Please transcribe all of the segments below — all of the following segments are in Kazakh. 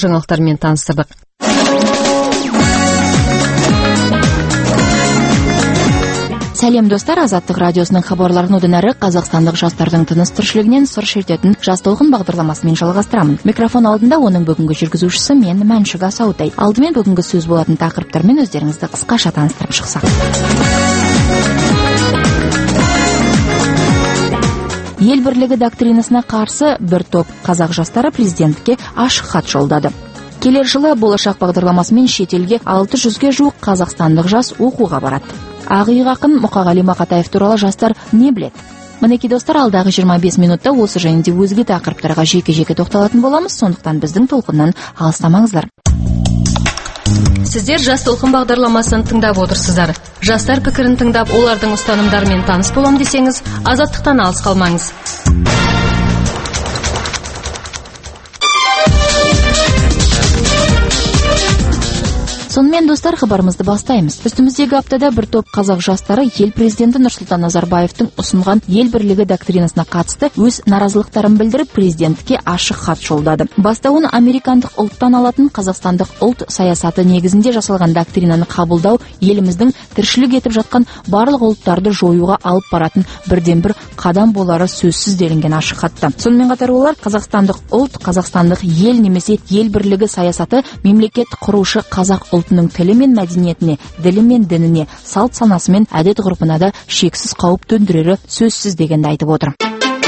жаңалықтармен таныстырдық. Сәлем достар, Азаттық радиосының хабарларын одан әрі қазақстандық жастардың тыныс тіршілігінен сыр шертетін жас толқын бағдарламасымен жалғастырамын. Микрофон алдында оның бүгінгі жүргізушісі мен Мәншүк Асаутай. Алдымен бүгінгі сөз болатын тақырыптармен өздеріңізді қысқаша таныстырып шықсақ. Ел бірлігі доктринасына қарсы бір топ қазақ жастары президентке ашық хат жолдады. Келер жылы болашақ бағдарламасымен шетелге 600-ге жуық қазақстандық жас оқуға барады. Ағиық ақын Мұқағали Мақатаев туралы жастар не біледі? Мінекей достар, алдағы 25 минутта осы және де өзге тақырыптарға жеке-жеке тоқталатын боламыз, сондықтан біздің толқыннан алыстамаңыздар. Сіздер жас толқын бағдарламасын тыңдап отырсыздар. Жастар пікірін тыңдап, олардың ұстанымдарымен таныс болам десеңіз, азаттықтан алыс қалмаңыз. Сонымен достар, хабарымызды бастаймыз. Үстіміздегі аптада бір топ қазақ жастары ел президенті Нұрсұлтан Назарбаевтың ұсынған ел бірлігі доктринасына қатысты өз наразылықтарын білдіріп, президентке ашық хат жолдады. Бастауын американдық ұлттан алатын қазақстандық ұлт саясаты негізінде жасалған доктринаны қабылдау еліміздің тіршілік етіп жатқан барлық ұлттарды жоюға алып баратын бірден бір қадам болары сөзсіз делінген ашық хатта. Сонымен қатар олар қазақстандық ұлт, қазақстандық ел немесе ел бірлігі саясаты мемлекет құрушы қазақ ұлтының тілі мен мәдениетіне, ділі мен дініне, салт санасы мен әдет ғұрпына да шексіз қауіп төндірері сөзсіз дегенді айтып отыр.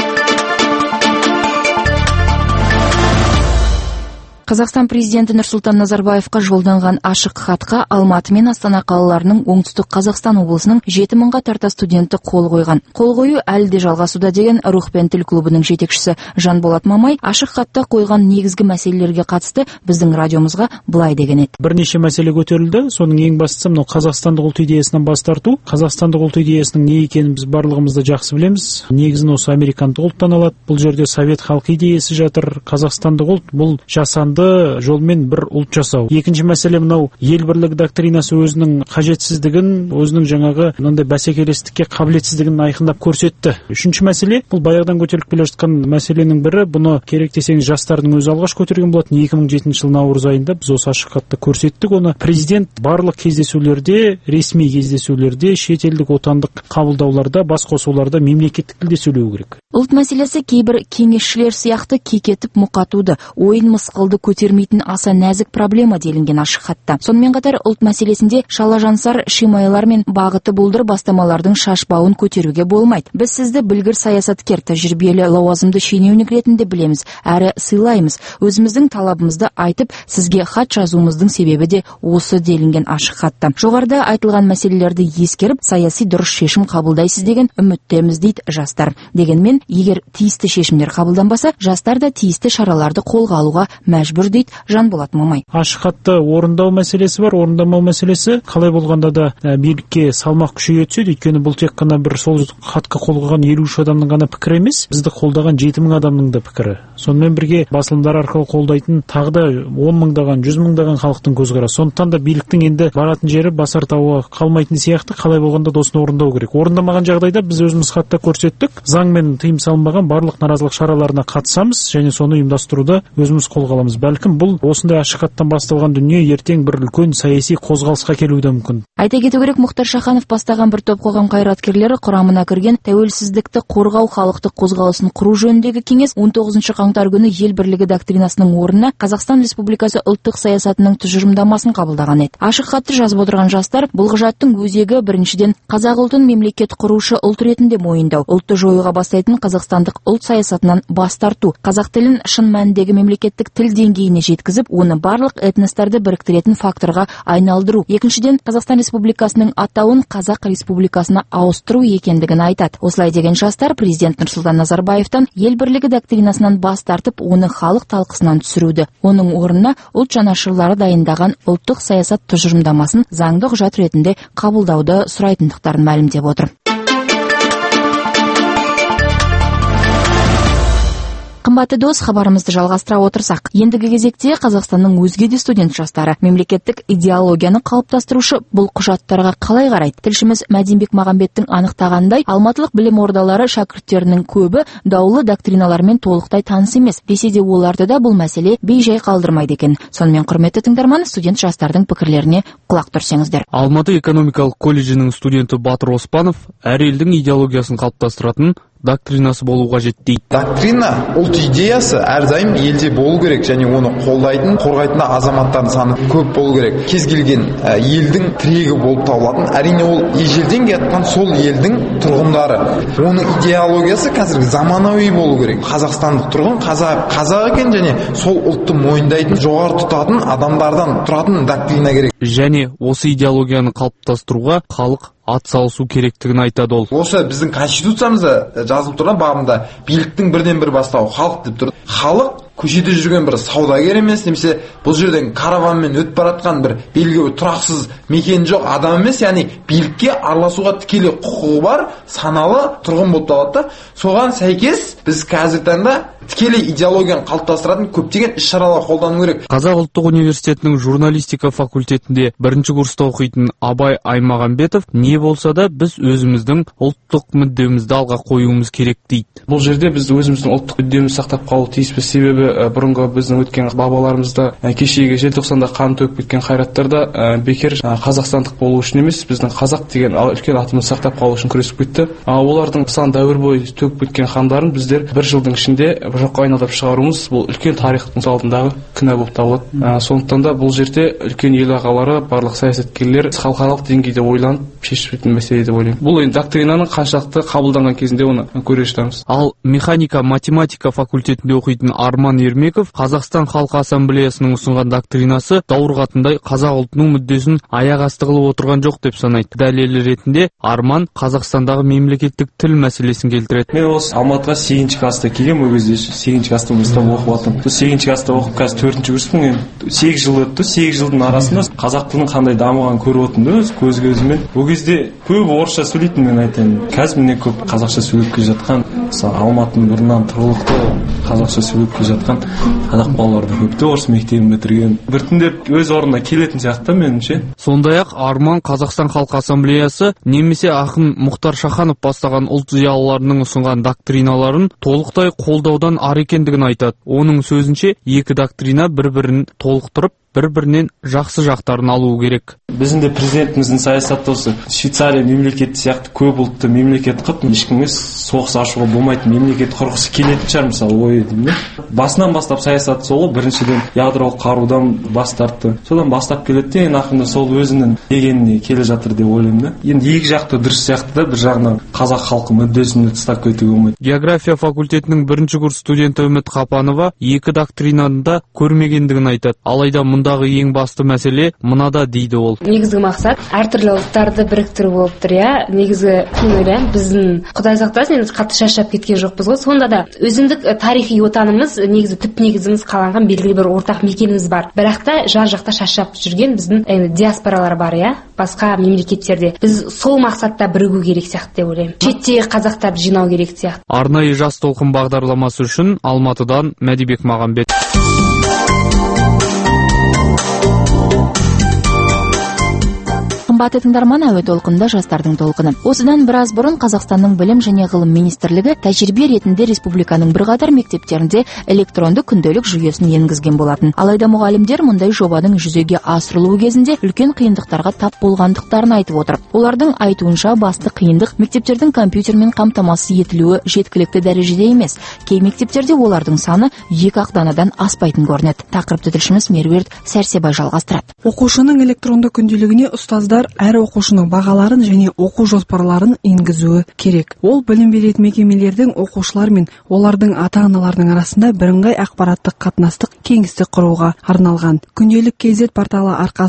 Қазақстан президенті Нұрсұлтан Назарбаевқа жолданған ашық хатқа Алматы мен Астана қалаларының оңтүстік Қазақстан облысының 7000-ға тарта студенті қол қойған. Қол қою әлі де жалғасуда деген Рух пен тіл клубының жетекшісі Жанболат Мамай ашық хатта қойған негізгі мәселелерге қатысты біздің радиомызға былай деген еді. Бірнеше мәселе көтерілді. Соның ең бастысы мынау қазақстандық ұлт идеясынан бас тарту. Қазақстандық ұлт идеясының не екенін біз барлығымыз да жақсы білеміз. Негізін осы американдық ұлттан алады. Бұл жерде совет халқы идеясы жатыр. Қазақстандық ұлт бұл жасанды жолмен бір ұлт жасау. Екінші мәселе мынау ел бірлігі доктринасы өзінің қажетсіздігін, өзінің жаңағы мынандай бәсекелестікке қабілетсіздігін айқындап көрсетті. Үшінші мәселе бұл баяғыдан көтеріліп келе жатқан мәселенің бірі. Бұны керек десеңіз жастардың өзі алғаш көтерген болатын. 2007 жыл наурыз айында біз осы ашық хатта көрсеттік оны. Президент барлық кездесулерде, ресми кездесулерде, шетелдік отандық қабылдауларда, бас қосуларда мемлекеттік тілде сөйлеу керек. Ұлт мәселесі кейбір кеңесшілер сияқты кекетіп мұқатуды, ойын мысқылды көтермейтін аса нәзік проблема делінген ашық хатта. Сонымен қатар ұлт мәселесінде шалажансар шимайлар мен бағыты бұлдыр бастамалардың шашбауын көтеруге болмайды. Біз сізді білгір саясаткер, тәжірибелі лауазымды шенеунік ретінде білеміз, әрі сыйлаймыз. Өзіміздің талабымызды айтып, сізге хат жазуымыздың себебі де осы делінген ашық хатта. Жоғарыда айтылған мәселелерді ескеріп, саяси дұрыс шешім қабылдайсыз деген үміттеміз дейді жастар. Дегенмен, егер тиісті шешімдер қабылданбаса, жастар да тиісті шараларды қолға алуға мәжбүр дейді Жанболат Мамай. Ашық хатты орындау мәселесі бар, орындамау мәселесі қалай болғанда да билікке салмақ күшейе түседі. Өйткені бұл тек қана бір сол хатқа қол қойған 53 адамның ғана пікірі емес, бізді қолдаған 7000 адамның да пікірі. Сонымен бірге басылымдар арқылы қолдайтын тағы да 10 000-даған, 100 000-даған халықтың көзқарасы. Сондықтан да биліктің енді баратын жері басар тауы қалмайтын сияқты, қалай болғанда да осыны орындау керек. Орындамаған жағдайда біз өзіміз хатта көрсеттік, заңмен тыйым салынбаған барлық наразылық шараларына қатысамыз және соны ұйымдастыруды өзіміз қолға аламыз. Бәлкім бұл осындай ашық хаттан басталған дүние ертең бір үлкен саяси қозғалысқа келуі де мүмкін. Айта кету керек, Мұхтар Шаханов бастаған бір топ қоғам қайраткерлері құрамына кірген тәуелсіздікті қорғау халықтық қозғалысын құру жөніндегі кеңес 19 қаңтар күні ел бірлігі доктринасының орнына Қазақстан Республикасы ұлттық саясатының тұжырымдамасын қабылдаған еді. Ашық хатты жазып отырған жастар бұл құжаттың өзегі біріншіден қазақ ұлтын мемлекет құрушы ұлт ретінде мойындау, ұлтты жоюға бастайтын қазақстандық ұлт саясатынан бас тарту, қазақ тілін шын мәніндегі мемлекеттік тіл деңгейіне жеткізіп, оны барлық этностарды біріктіретін факторға айналдыру. Екіншіден, Қазақстан Республикасының атауын Қазақ Республикасына ауыстыру екендігін айтады. Осылай деген жастар президент Нұрсұлтан Назарбаевтан ел бірлігі доктринасынан бас тартып, оны халық талқысынан түсіруді. Оның орнына ұлт жанашырлары дайындаған ұлттық саясат тұжырымдамасын заңды құжат ретінде қабылдауды сұрайтындықтарын мәлімдеп отыр. Қымбатты дос, хабарымызды жалғастыра отырсақ, ендігі кезекте Қазақстанның өзге де студент жастары мемлекеттік идеологияны қалыптастырушы бұл құжаттарға қалай қарайды? Тілшіміз Мәдинбек Мағамбеттің анықтағандай, алматылық білім ордалары шәкірттерінің көбі даулы доктриналармен толықтай таныс емес. Десе де оларды да бұл мәселе бейжай қалдырмайды екен. Сонымен, құрметті тыңдарман, студент жастардың пікірлеріне құлақ түрсеңіздер. Алматы экономикалық колледжінің студенті Батыр Оспанов әр елдің идеологиясын қалыптастыратын доктринасы болуға қажет дейді. Доктрина, ұлт идеясы әрдайым елде болу керек, және оны қолдайтын, қорғайтын азаматтардың саны көп болу керек. Кез келген елдің тірегі болып табылатын, әрине ол ежелден келатқан сол елдің тұрғындары. Оның идеологиясы қазіргі заманауи болу керек. Қазақстандық тұрғын қазақ екен, және сол ұлтты мойындайтын, жоғары тұтатын адамдардан тұратын доктрина керек. Және осы идеологияны қалыптастыруға халық атсалысу керектігін айтады ол. Осы біздің конституциямызда жазылып тұрған бабында биліктің бірден бір бастауы халық деп тұр. Халық көшеде жүрген бір саудагер емес, немесе бұл жерден караванмен өтіп баратқан бір белгілі тұрақсыз мекен жоқ адам емес, яғни билікке араласуға тікелей құқығы бар саналы тұрғын болып табылады. Соған сәйкес біз қазіргі таңда тікелей идеологияны қалыптастыратын көптеген іс-шаралар қолдану керек. Қазақ ұлттық университетінің журналистика факультетінде 1-ші курста оқитын Абай Аймағамбетов не болса да біз өзіміздің ұлттық мүддемізді алға қоюымыз керек дейді. Бұл жерде біз өзіміздің ұлттық мүддемізді сақтап қалу тиіспіз, себебі бұрынғы біздің өткен бабаларымызда кешегі желтоқсанда қан төгіп кеткен қайраттарда бекер қазақстандық болу үшін емес, біздің қазақ деген үлкен атымызды сақтап қалу үшін күресіп кетті. Олардың сан дәуір бойы төгіп кеткен қандарын біздер бір жылдың ішінде жоққа айналдырып шығаруымыз бұл үлкен тарихтың алдындағы күнә болып табылады. Сондықтан да бұл жерде үлкен ел ағалары, барлық саясаткерлер халықаралық деңгейде ойланып шешетін мәселе деп ойлаймын. Бұл енді доктринаның қаншалықты қабылданған кезінде оны көре жатамыз. Ал механика математика факультетінде оқитын Арман Ермеков Қазақстан Халқы Ассамблеясының ұсынған доктринасы даурығатындай қазақ ұлтының мүддесін аяқ асты қылып отырған жоқ деп санайды. Дәлелі ретінде Арман Қазақстандағы мемлекеттік тіл мәселесін келтіреді. Мен осы Алматыға 8-ші класста келгем, ол кезде 8-ші класста оқып жатырмын. 8-ші класста оқып, қазір 4-ші курспын. 8 жыл өтті. 8 жылдың арасында қазақ тілінің қандай дамығанын көріп отырмын көзімен. Ол кезде көп орысша сөйлейтін, мен айтайын. Қазір міне көп қазақша сөйлеп келе жатқан, Алматының бұрыннан тұрғылықты қазақша сөйлеп келе жатқан қазақ балаларды көпті, орыс мектебін бітірген. Біртіндеп өз орнына келетін сияқты меніңше. Сондай-ақ Арман Қазақстан Халқы Ассамблеясы немесе ақын Мұхтар Шаханов бастаған ұлт зиялыларының ұсынған доктриналарын толықтай қолдаудан ар екендігін айтады. Оның сөзінше екі доктрина бір-бірін толықтырып, бір-бірінен жақсы жақтарын алуы керек. Біздің де президентіміздің саясаты осы Швейцария мемлекеті сияқты көп ұлтты мемлекет қып, ешкімге соғыс ашуға болмайтын мемлекет құрғысы келетін шығар, мысалы ой деймін. Басынан бастап саясаты сол, біріншіден ядролық қарудан бас тартты. Содан бастап келеді, ең ақырында сол өзінің дегеніне келе жатыр деп ойлаймын. Енді екі жақты дұрыс сияқты да, бір жағынан қазақ халқы мүддесін тастап кетуге болмайды. География факультетінің 1-ші курс студенті Үміт Қапанова екі доктринаны да көрмегендігін айтады. Алайда мұндағы ең басты мәселе мынада дейді ол. Негізгі мақсат әртүрлі ұлттарды біріктіру болып тұр, иә. Негізгі мен ойлаймын, біздің Құдай сақтасын, енді қатты шаршап кеткен жоқпыз ғой. Сонда да өзіндік тарихи отанымыз, негізі түп негізіміз қаланған белгілі бір ортақ мекеніміз бар. Бірақ та жан жақта шаршап жүрген біздің диаспоралар бар, иә, басқа мемлекеттерде. Біз сол мақсатта бірігу керек сияқты деп ойлаймын. Шеттегі қазақтарды жинау керек сияқты. Арнайы жас толқын бағдарламасы үшін Алматыдан Мәдинбек Мағамбет. Қымбатты тыңдарман, әуе толқында жастардың толқыны. Осыдан біраз бұрын Қазақстанның білім және ғылым министрлігі тәжірибе ретінде республиканың бірқатар мектептерінде электронды күнделік жүйесін енгізген болатын. Алайда мұғалімдер мұндай жобаның жүзеге асырылуы кезінде үлкен қиындықтарға тап болғандықтарын айтып отыр. Олардың айтуынша басты қиындық мектептердің компьютермен қамтамасыз етілуі жеткілікті дәрежеде емес. Кей мектептерде олардың саны 2-ақ данадан аспайтын көрінеді. Тақырыпты тілшіміз Меруерт Сәрсебай жалғастырады. Оқушының электронды күнделігіне ұстаздар әр оқушының бағаларын және оқу жоспарларын енгізуі керек. Ол білім беретін мекемелердің оқушылар мен олардың ата-аналардың арасында бірыңғай ақпараттық қатынастық кеңістік құруға арналған. Күнделік KZ порталы арқасында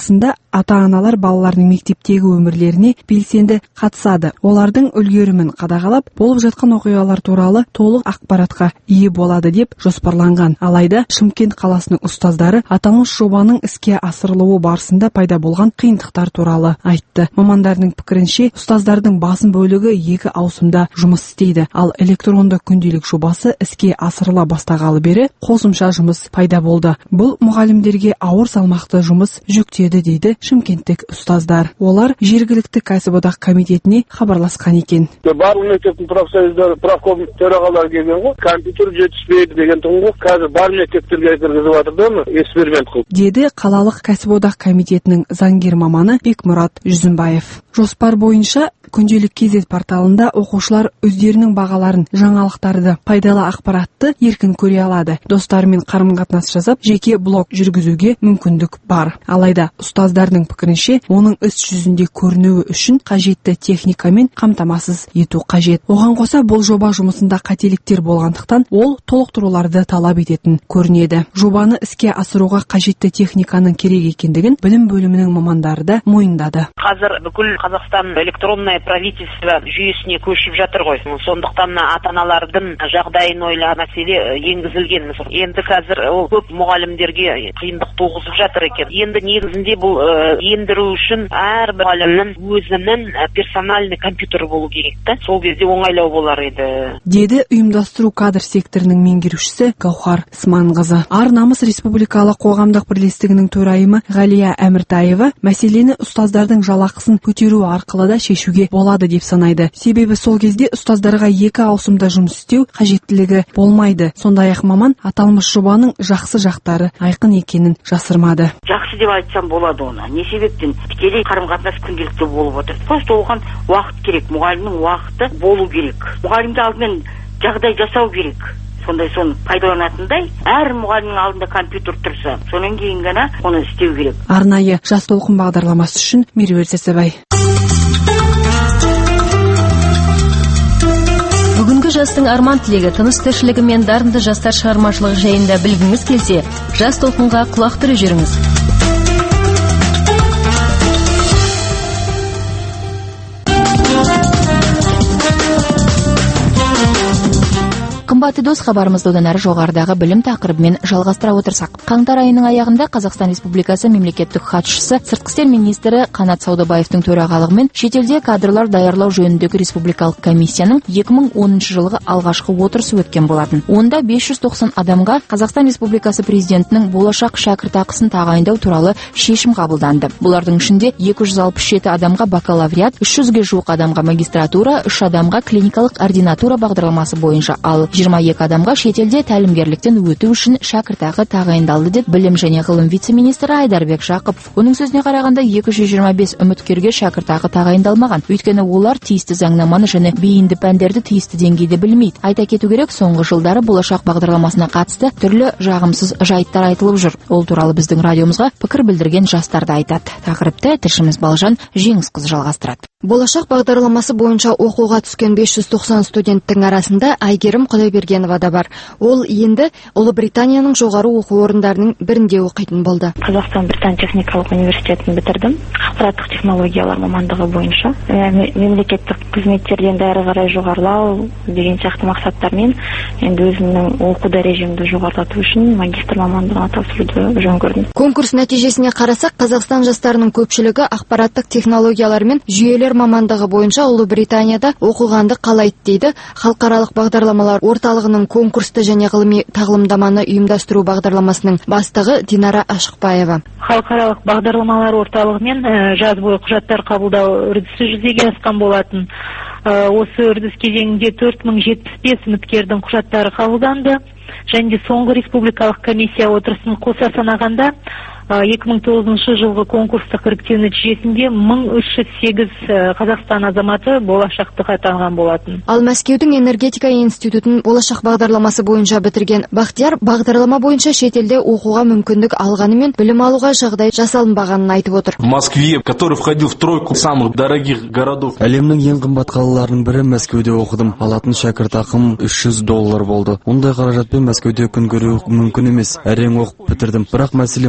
ата-аналар балаларының мектептегі өмірлеріне белсенді қатысады. Олардың үлгерімін қадағалап, болып жатқан оқиғалар туралы толық ақпаратқа ие болады деп жоспарланған. Алайда Шымкент қаласының ұстаздары аталмыш жобаның іске асырылуы барысында пайда болған қиындықтар туралы айтты. Мамандардың пікірінше, ұстаздардың басым бөлігі 2 ауысымда жұмыс істейді, ал электронды күнделік жобасы іске асырыла бастағалы бері қосымша жұмыс пайда болды. Бұл мұғалімдерге ауыр салмақты жұмыс жүктеді дейді шымкенттік ұстаздар. Олар жергілікті кәсіподақ комитетіне хабарласқан екен. Барлық мектептің профсоюздар, профком төрағалары келген ғой, компьютер жетіспейді деген тұғын. Қазір бар мектептерге кіргізіп жатыр, эксперимент қылып. Деді қалалық кәсіподақ комитетінің заңгер маманы Бекмұрат Жүзімбаев. Жоспар бойынша күнделік кезет порталында оқушылар өздерінің бағаларын, жаңалықтарды, пайдалы ақпаратты еркін көре алады. Достарымен қарым-қатынас жасап, жеке блог жүргізуге мүмкіндік бар. Алайда ұстаздардың пікірінше, оның іс жүзінде көрінуі үшін қажетті техникамен қамтамасыз ету қажет. Оған қоса бұл жоба жұмысында қателіктер болғандықтан, ол толықтыруларды талап ететін көрінеді. Жобаны іске асыруға қажетті техниканың керек екендігін білім бөлімінің мамандары да мойындады. Қазір бүкіл Қазақстан электронное правительство жүйесіне көшіп жатыр ғой. Сондықтан ата-аналардың жағдайын ойлап мәселе енгізілген. Енді қазір ол көп мұғалімдерге қиындық туғызып жатыр екен. Енді негізінде бұл ендіру үшін әрбір мұғалімнің өзінің персональный компьютер болу керек та. Сол кезде оңайлау болар еді. Деді ұйымдастыру кадр секторының меңгерушісі Гаухар Сманқызы. Ар-намыс республикалық қоғамдық бірлестігінің төрайымы Ғалия Әміртаева мәселені ұстаздардың жалақысын көтеру арқылы да шешуге болады деп санайды. Себебі сол кезде ұстаздарға 2 ауысымда жұмыс істеу қажеттілігі болмайды. Сондай-ақ маман аталмыш жобаның жақсы жақтары айқын екенін жасырмады. Жақсы деп айтсам болады оны. Не себептен? Тікелей қарым-қатынас күнделікті болып отыр. Просто оған уақыт керек, мұғалімнің уақыты болу керек. Мұғалімге алдымен жағдай жасау керек. Сондай соны пайдаланатындай, әр мұғалімнің алдында компьютер тұрса, сонан кейін ғана оны істеу керек. Арнайы жас толқын бағдарламасы үшін Меруерт Сәсібай. Бүгінгі жастың арман тілегі, тыныс тіршілігі мен дарынды жастар шығармашылығы жайында білгіңіз келсе, жас толқынға құлақ түріп жүріңіз. Қымбатты дос, хабарымызды одан әрі жоғарыдағы білім тақырыбымен жалғастыра отырсақ. Қаңтар айының аяғында Қазақстан Республикасы мемлекеттік хатшысы сыртқы істер министрі Қанат Саудабаевтың төрағалығымен шетелде кадрлар даярлау жөніндегі республикалық комиссияның 2010 жылғы алғашқы отырысы өткен болатын. Онда 590 адамға Қазақстан Республикасы президентінің болашақ шәкіртақысын тағайындау туралы шешім қабылданды. Бұлардың ішінде 267 адамға бакалавриат, 300-ге жуық адамға магистратура, 3 адамға клиникалық ординатура бағдарламасы бойынша, ал 22 адамға шетелде тәлімгерліктен өту үшін шәкіртақы тағайындалды деп білім және ғылым вице-министрі Айдарбек Жақыпов. Оның сөзіне қарағанда 225 үміткерге шәкіртақы тағайындалмаған. Өйткені олар тиісті заңнаманы және бейінді пәндерді тиісті деңгейде білмейді. Айта кету керек, соңғы жылдары болашақ бағдарламасына қатысты түрлі жағымсыз жайттар айтылып жүр. Ол туралы біздің радиомызға пікір білдірген жастар да айтады. Тақырыпты тілшіміз Балжан Жеңісқызы жалғастырады. Болашақ бағдарламасы бойынша оқуға түскен 590 студенттің арасында Айгерім Құдайбергенова да бар. Ол енді Ұлыбританияның жоғары оқу орындарының бірінде оқитын болды. Қазақстан Британ техникалық университетін бітірдім. Ақпараттық технологиялар мамандығы бойынша. Мемлекеттік қызметтерден әрі қарай жоғарылау деген сияқты мақсаттармен енді өзімнің оқу дәрежемді жоғарылату үшін магистр мамандығына тапсыруды жөн көрдім. Конкурс нәтижесіне қарасақ, Қазақстан жастарының көпшілігі ақпараттық технологиялар мен жүйелер мамандығы бойынша Ұлыбританияда оқығанды қалайды дейді халықаралық бағдарламалар орталығының конкурсты және ғылыми тағылымдаманы ұйымдастыру бағдарламасының бастығы Динара Ашықбаева. Халықаралық бағдарламалар орталығымен жаз бойы құжаттар қабылдау үрдісі жүзеге асқан болатын. Осы үрдіс кезеңінде 4075 үміткердің құжаттары қабылданды. Және де соңғы республикалық комиссия отырысын қоса санағанда 2009 жылғы конкурстық іріктеу нәтижесінде 1308 Қазақстан азаматы болашақтық атанған болатын. Ал Мәскеудің энергетика институтын болашақ бағдарламасы бойынша бітірген Бақтияр бағдарлама бойынша шетелде оқуға мүмкіндік алғанымен білім алуға жағдай жасалынбағанын айтып отыр. В Москве, который входил в тройку самых дорогих городов. Әлемнің ең қымбат қалаларының бірі Мәскеуде оқыдым. Алатын шәкіртақым $300 болды. Ондай қаражатпен Мәскеуде күн көру мүмкін емес. Әрең оқып бітірдім. Бірақ мәселе мұнымен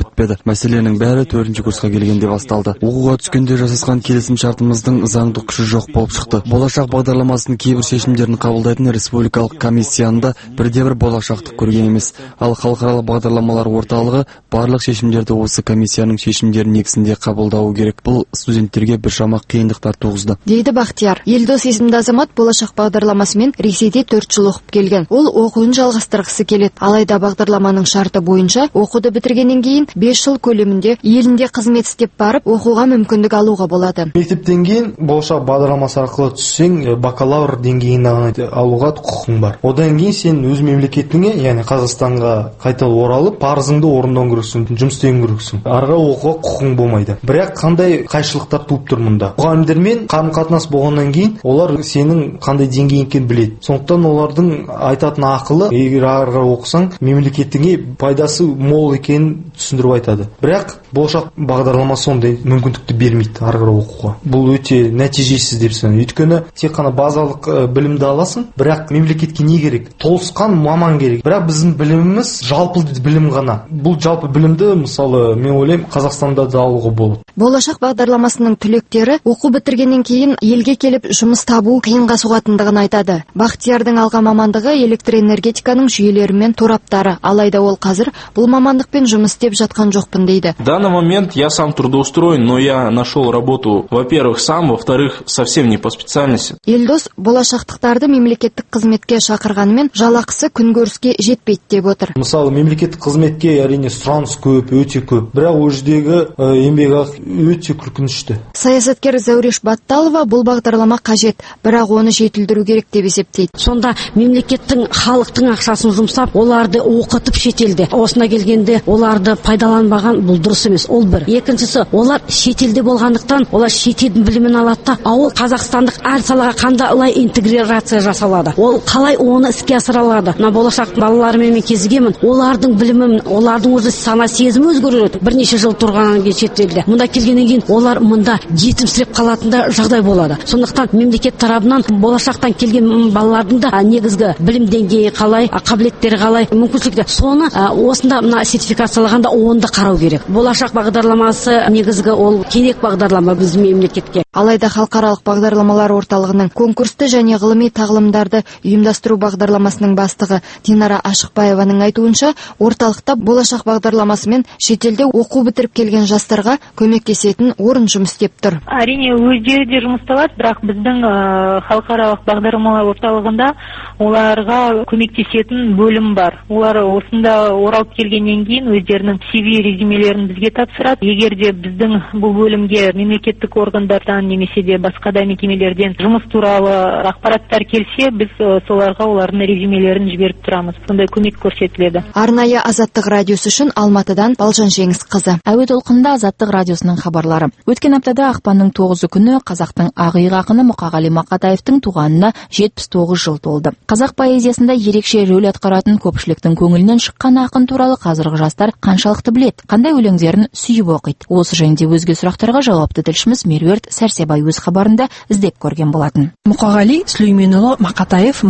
жетпеді. Мәселенің бәрі 4-ші курсқа келгенде басталды. Оқуға түскенде жасасқан келісім шартымыздың заңдық күші жоқ болып шықты. Болашақ бағдарламасының кейбір шешімдерін қабылдайтын республикалық комиссияны бірде-бір болашақты көрген емес. Ал халықаралық бағдарламалар орталығы барлық шешімдерді осы комиссияның шешімдері негізінде қабылдауы керек. Бұл студенттерге біршама қиындықтар туғызды. Дейді Бақтияр. Елдос есімді азамат болашақ бағдарламасымен Ресейде 4 жыл оқып келген. Ол оқуын жалғастырғысы келеді. Алайда бағдарламаның шарты бойынша оқуды бітіргеннен кейін 5 жыл көлемінде елінде қызмет істеп барып, оқуға мүмкіндік алуға болады. Мектептен кейін болашақ бағдарламасы арқылы түссең, бакалавр деңгейін алуға құқың бар. Одан кейін сен өз мемлекетіңе, яғни Қазақстанға қайта оралып, парызыңды орындауың керексің, жұмыс істеуің керексің. Арғы оқуға құқың болмайды. Бірақ қандай қайшылықтар туып тұр мұнда? Мұғалімдермен қарым-қатынас болғаннан кейін олар сенің қандай деңгейің екенін біледі. Сондықтан олардың айтатын ақылы, егер арғы оқысаң, мемлекетіңе пайдасы мол екенін түсіндіріп айтады. Бірақ болашақ бағдарлама сондай мүмкіндікті бермейді арғы оқуға. Бұл өте нәтижесіз деп санаймын. Өйткені тек қана базалық білімді аласың, бірақ мемлекетке не керек? Толысқан маман керек. Бірақ біздің біліміміз жалпы білім ғана. Бұл жалпы білімді, мысалы, мен ойлаймын, Қазақстанда да алуға болады. Болашақ бағдарламасының түлектері оқу бітіргеннен кейін елге келіп жұмыс табу қиынға соғатындығын айтады. Бақтиярдың алған мамандығы электроэнергетиканың жүйелері мен тораптары. Алайда ол қазір бұл мамандықпен жұмыс істеп жатқан жоқпын дейді. В данный момент я сам трудоустроен, но я нашел работу, во-первых, сам, во-вторых, совсем не по специальности. Елдос болашақтықтарды мемлекеттік қызметке шақырғанымен жалақысы күнкөріске жетпейді деп отыр. Мысалы, мемлекеттік қызметке әрине сұраныс көп, өте көп. Бірақ ол жердегі еңбекақы өте күркінішті. Саясаткер Зәуреш Батталова бұл бағдарлама қажет, бірақ оны жетілдіру керек деп есептейді. Сонда мемлекеттің халықтың ақшасын жұмсап, оларды оқытып шетелде. Осына келгенде оларды пайдаланбаған бұл дұрыс емес. Ол бір. Екіншісі, олар шетелде болғандықтан, олар шетелдің білімін алады да, ол қазақстандық әр салаға қандай интеграция жасалады. Ол қалай оны іске асыра алады. Мына болашақ балаларымен мен кезігемін. Олардың білімін, олардың өзі сана сезімі өзгереді. Бірнеше жыл тұрғаннан кейін шетелде. Мұнда келгеннен кейін олар мұнда жетімсіреп қалатында жағдай болады. Сондықтан мемлекет тарабынан болашақтан келген балалардың да негізгі білім деңгейі қалай, қабілеттері қалай, мүмкіншіліктері. Соны осында мына сертификациялағанда онда қарау керек. Болашақ бағдарламасы негізгі ол керек бағдарлама біздің мемлекетке. Алайда халықаралық бағдарламалар орталығының конкурсты және ғылыми тағылымдарды ұйымдастыру бағдарламасының бастығы Динара Ашықбаеваның айтуынша, орталықта болашақ бағдарламасымен шетелде оқу бітіріп келген жастарға көмектесетін орын жұмыс істеп тұр. Әрине өздері де жұмыс табады, бірақ біздің халықаралық бағдарламалар орталығында оларға көмектесетін бөлім бар. Олар осында оралып келгеннен кейін өздерінің CV резюмелерін бізге тапсырады. Егер де біздің бұл бөлімге мемлекеттік органдардан немесе де басқа да мекемелерден жұмыс туралы ақпараттар келсе, біз соларға олардың резюмелерін жіберіп тұрамыз. Сондай көмек көрсетіледі. Арнайы Азаттық радиосы үшін Алматыдан Балжан Жеңісқызы. Әуе толқынында Азаттық радиосының хабарлары. Өткен аптада ақпанның 9 күні қазақтың ағиық ақыны Мұқағали Мақатаевтың туғанына 79 жыл толды. Қазақ поэзиясында ерекше рөл атқаратын көпшіліктің көңілінен шыққан ақын туралы қазіргі жастар қаншалықты білет, қандай өлеңдерін сүйіп оқиды. Осы жайында өзге сұрақтарға жауапты тілшіміз Меруерт Сәрсебай өз хабарында іздеп көрген болатын. Мұқағали Сүлейменұлы Мақатаев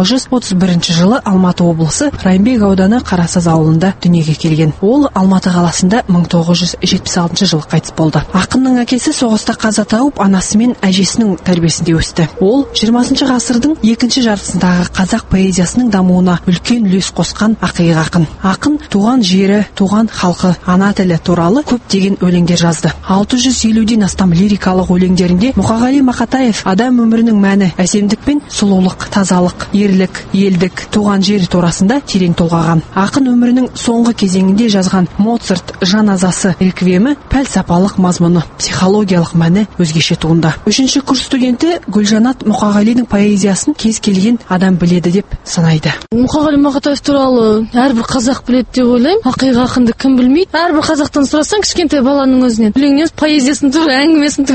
1931 жылы Алматы облысы Райымбек ауданы Қарасаз ауылында дүниеге келген. Ол Алматы қаласында 1976 жылы қайтыс болды. Ақынның әкесі соғыста қаза тауып, анасы мен әжесінің тәрбиесінде өсті. Ол 20 ғасырдың екінші жартысындағы қазақ поэзиясының дамуына үлкен үлес қосқан ақиық ақын. Ақын туған жері, туған халқы, ана тілі туралы көптеген өлеңдер жазды. 650-ден астам лирикалық өлеңдерінде Мұқағали Мақатаев адам өмірінің мәні, әсемдік пен сұлулық, тазалық, ерлік, елдік, туған жері турасында терең толғаған. Ақын өмірінің соңғы кезеңінде жазған Моцарт жаназасы реквиемі пәлсапалық мазмұны, психологиялық мәні өзгеше туынды. 3-ші курс студенті Гүлжанат Мұқағалидің поэзиясын кез келген адам біледі деп санайды. Мұқағали Мақатаев туралы әрбір қазақ біледі деп ойлаймын. Ақиық ақынды кім білмейді? Әрбір қазақтан сұрасаң, кішкентай баланың өзінен өлеңнен поэзиясын туралы әңгімесін түгел айтып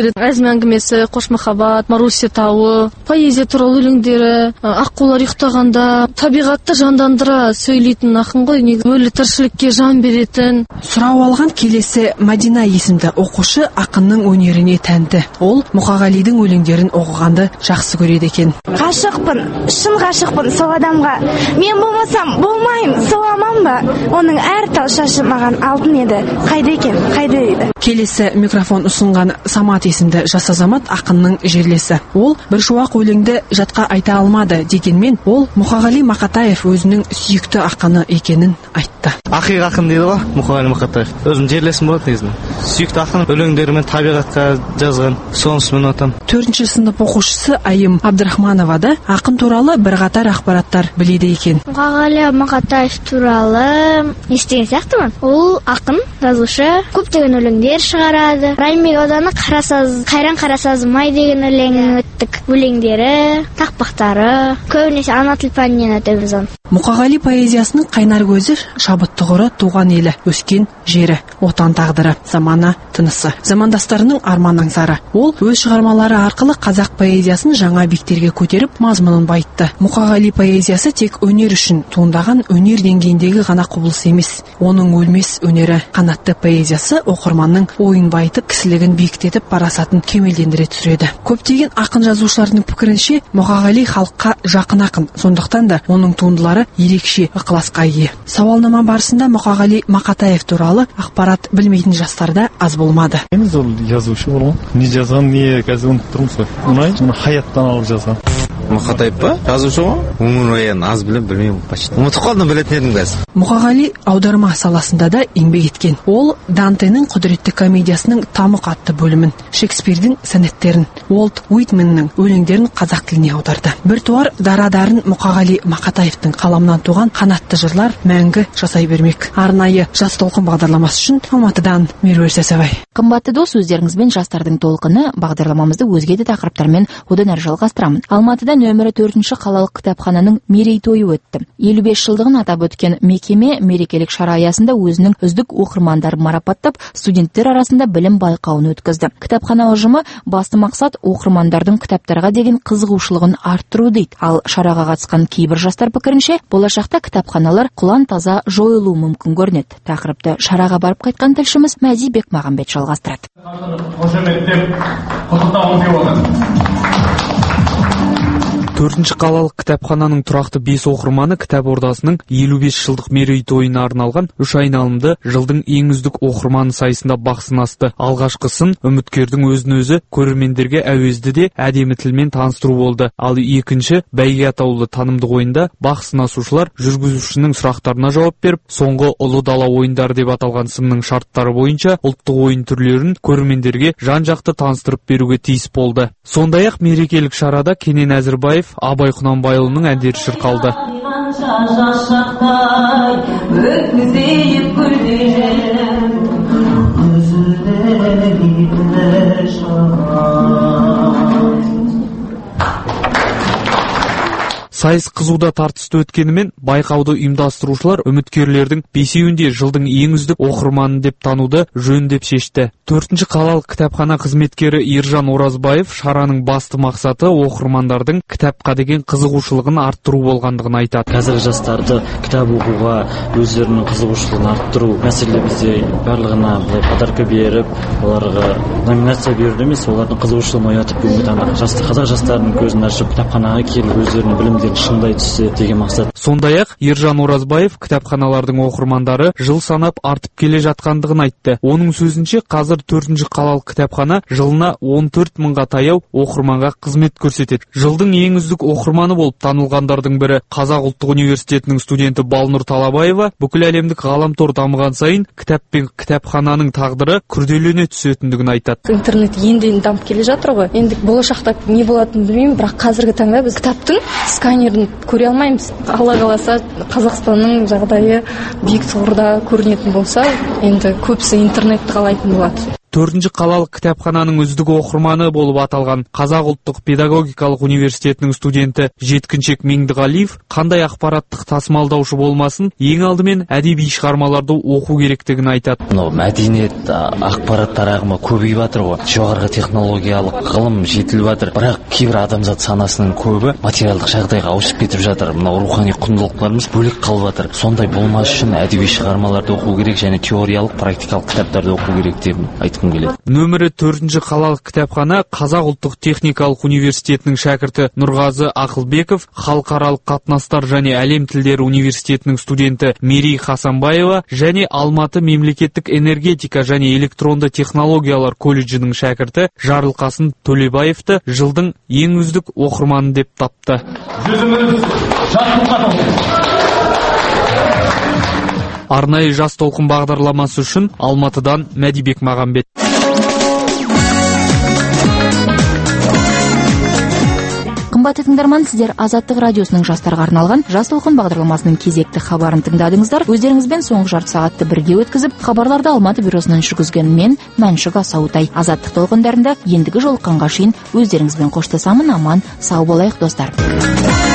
өлеңдері, әзім әңгімесі, қош махаббат, Маруся тауы, поэзия туралы өлеңдері, аққулар ұйықтағанда, табиғатты жандандыра сөйлейтін ақын ғой, өлі тіршілікке жан беретін. Сұрау алған келесі Мадина есімді оқушы ақынның өнеріне тәнті. Ол Мұқағалидың өлеңдерін оқығанды жақсы көреді екен. Ғашықпын, шын ғашықпын сол адамға. Мен болмасам болмайым, сол аман ба? Оның әр тал шашы маған алтын еді. Қайда екен, қайда еді? Келесі микрофон ұсынған Самат есімді жас азамат ақынның жерлесі. Ол бір шуақ өлеңді жатқа айта алмады дегенмен, ол Мұқағали Мақатаев өзінің сүйікті ақыны екенін айтты. Ақиқ ақын дейді ғой Мұқағали Мақатаев. Өзім жерлесім болады негізінен. Сүйікті ақын өлеңдерімен табиғатқа жазған, сонысымен отам. 4-ші сынып оқушысы Айым Абдрахманова да ақын туралы бірқатар ақпараттар біледі екен. Мұқағали Мақатаев туралы естіген сияқтымын. Ол ақын, жазушы, көптеген өлеңдер шығарады. Райымбек ауданы Қайран Қарасазы май деген өлеңін өттік. Өлеңдері, тақпақтары, көбінесе ана тіл пәнінен өтеміз. Мұқағали поэзиясының қайнар көзі, шабыт тұғыры, туған елі, өскен жері, отан тағдыры, замана тынысы, замандастарының арман аңсары. Ол өз шығармалары арқылы қазақ поэзиясын жаңа биіктерге көтеріп, мазмұнын байытты. Мұқағали поэзиясы тек өнер үшін туындаған өнер деңгейіндегі ғана құбылыс емес. Оның өлмес өнері, қанатты поэзиясы оқырманның ойын байытып, кісілігін биіктетіп, парасатын кемелдендіре түсіреді. Көптеген ақын жазушылардың пікірінше, Мұқағали халыққа жақын ақын, сондықтан да оның туындылары ерекше ықыласқа ие. Сауалнама барысында Мұқағали Мақатаев туралы ақпарат білмейтін жастарда аз болмады. Мен ол жазушы болған. Не жазған, не қазір ұмытып тұрмыз ғой. Мұны хаяттан алып жазған. Мақатаев па? Жазушы ғой? Өмірбаян аз білмеймін, почти. Ұмытып қалдым, білетін едім қазір. Мұқағали аударма саласында да еңбек еткен. Ол Дантенің құдіретті комедиясының Тамұқ атты бөлімін, Шекспирдің сонеттерін, Уолт Уитменнің өлеңдерін қазақ тіліне аударды. Бір туар дарадарын Мұқағали Мақатаевтың қаламынан туған қанатты жырлар мәңгі жасай бермек. Арнайы жас толқын бағдарламасы үшін Алматыдан Меруерт Сәсәбай. Қымбатты дос, өздеріңізбен жастардың толқыны бағдарламамызды өзге де тақырыптармен одан әрі жалғастырамын. Алматыда нөмірі 4-ші қалалық кітапхананың мерейтойы өтті. 55 жылдығын атап өткен мекеме мерекелік шара аясында өзінің үздік оқырмандарын марапаттап, студенттер арасында білім байқауын өткізді. Кітапхана ұжымы басты мақсат оқырмандардың кітаптарға деген қызығушылығын арттыру дейді. Ал шараға қатысқан кейбір жастар пікірінше, болашақта кітапханалар құлан таза жойылуы мүмкін көрінеді. Тақырыпты шараға барып қайтқан тілшіміз Мәди Бекмағамбет жалғастырады. Төртінші қалалық кітапхананың тұрақты 5 оқырманы кітап ордасының 55 жылдық мерейтойына арналған 3 айналымды жылдың ең үздік оқырманы сайысында бақ сынасты. Алғашқысын үміткердің өзін-өзі көрермендерге әуезді де әдемі тілмен таныстыру болды. Ал екінші бәйге атаулы танымдық ойында бақ сынасушылар жүргізушінің сұрақтарына жауап беріп, соңғы ұлы дала ойындары деп аталған сынның шарттары бойынша ұлттық ойын түрлерін көрермендерге жан-жақты таныстырып беруге тиіс болды. Сондай-ақ мерекелік шарада Кенен Әзірбаев, Абай Құнанбайұлының әндері шырқалды. Сайыс қызуда тартысты өткенімен, байқауды ұйымдастырушылар үміткерлердің 5-еуінде жылдың ең үздік оқырманы деп тануды жөн деп шешті. 4-ші қалалық кітапхана қызметкері Ержан Оразбаев шараның басты мақсаты оқырмандардың кітапқа деген қызығушылығын арттыру болғандығын айтады. Қазір жастарды кітап оқуға өздерінің қызығушылығын арттыру мәселе бізде барлығына подарка беріп, оларға номинация беру емес, олардың қызығушылығын оятып, бүгінгі таңда қазақ жастарының көзін ашып, кітапханаға келіп өздерінің білімдерін шыңдай түссе деген мақсат. Сондай-ақ Ержан Оразбаев кітапханалардың оқырмандары жыл санап артып келе жатқандығын айтты. Оның сөзінше, қазір 4-ші қалалық кітапхана жылына 14 мыңға таяу оқырманға қызмет көрсетеді. Жылдың ең үздік оқырманы болып танылғандардың бірі Қазақ ұлттық университетінің студенті Балнұр Талабаева бүкіл әлемдік ғаламтор дамыған сайын кітап пен кітапхананың тағдыры күрделене түсетіндігін айтады. Интернет енді дамып келе жатыр ғой. Енді болашақта не болатынын білмеймін, бірақ қазіргі таңда біз кітаптың сканерін көре алмаймыз. Алла қаласа Қазақстанның жағдайы биік тұғырда көрінетін болса, енді көбісі интернетті қалайтын болады. 4 қалалық кітапхананың үздік оқырманы болып аталған Қазақ ұлттық педагогикалық университетінің студенті Жеткіншек Меңдіғалиев қандай ақпараттық тасымалдаушы болмасын, ең алдымен әдеби шығармаларды оқу керектігін айтады. Мәдениет ақпараттар ағымы көбейіп жатыр ғой. Жоғарғы технологиялық ғылым жетіліп жатыр. Бірақ кейбір адамзат санасының көбі материалдық жағдайға ауысып кетіп жатыр. Мынау рухани құндылықтарымыз бөлек қалып жатыр. Сондай болмас үшін әдеби шығармаларды оқу керек және теориялық, практикалық кітаптарды оқу керек деп айтқым келеді. Нөмірі 4 қалалық кітапхана Қазақ ұлттық техникалық университетінің шәкірті Нұрғазы Ақылбеков, халықаралық қатынастар және әлем тілдері университетінің студенті Мерей Хасанбаева және Алматы мемлекеттік энергетика және электронды технологиялар колледжінің шәкірті Жарылқасын Төлебаевты жылдың ең үздік оқырманы деп тапты. Арнайы жас толқын бағдарламасы үшін Алматыдан Мәдибек Мағамбет. Қымбатты тыңдарман, сіздер Азаттық радиосының жастарға арналған жас толқын бағдарламасының кезекті хабарын тыңдадыңыздар. Өздеріңізбен соңғы жарты сағатты бірге өткізіп, хабарларды Алматы бюросынан жүргізген мен Мәншүк Асаутай. Азаттық толқындарында ендігі жолыққанға шейін өздеріңізбен қоштасамын. Аман сау болайық достар.